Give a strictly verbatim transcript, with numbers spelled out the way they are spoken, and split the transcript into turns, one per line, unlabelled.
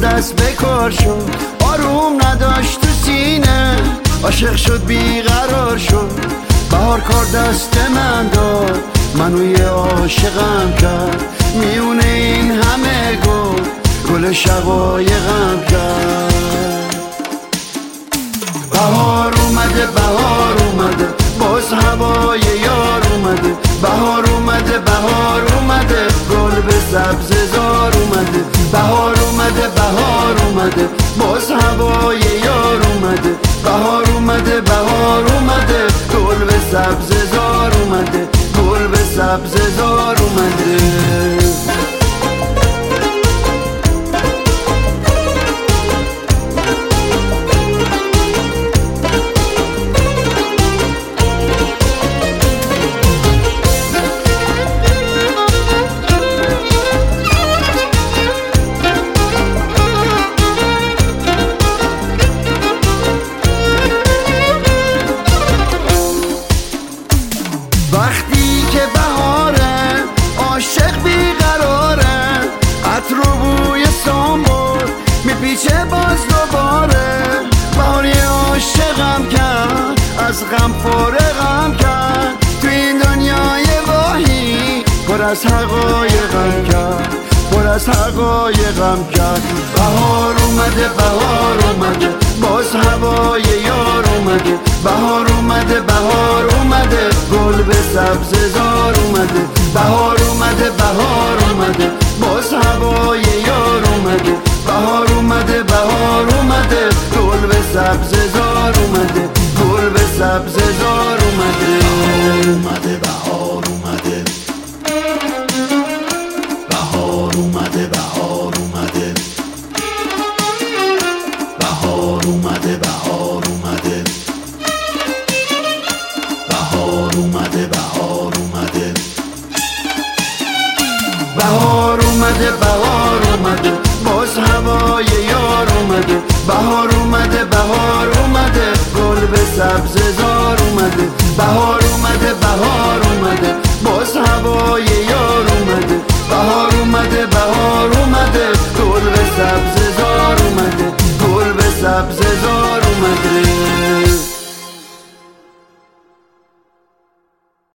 دست به کار شد، آروم نداشت تو سینه، عاشق شد بیقرار شد. بهار کار دست من داد، منو یه عاشقم کرد، میونه این همه گل گل شقایقم کرد. بهار اومده بهار اومده باز هوای یار اومده، بهار اومده بهار اومده گل به سبز زار اومده، بهار اومده بهار اومده باز هوای یار اومده، بهار اومده بهار اومده گل به سبز زار اومده، گل به سبز زار اومده. وقتی که بهاره عاشق بیقراره، عطر و بوی سنبل میپیچه باز دوباره. بهار یه عاشقم کرد، از غم فارغم کرد، تو این دنیای واهی پر از حقایقم کرد، پر از حقایقم کرد. بهار اومده بهار اومده باز هوای یار اومده، بهار اومده بهار اومده گل به سبز زار اومده، بهار اومده بهار اومده باز هوای یار اومده، بهار اومده بهار اومده گل به سبز زار اومده، گل به سبز زار اومده.
بهار اومده بهار اومده بهار اومده بهار اومده بهار اومده بهار اومده بهار اومده
بهار اومده بهار اومده باز هوای یار اومده، بهار اومده بهار اومده گل به سبز زار اومده، بهار اومده بهار اومده باز هوای یار اومده، بهار اومده بهار اومده گل به سبز زار اومده، گل به سبز زار اومده.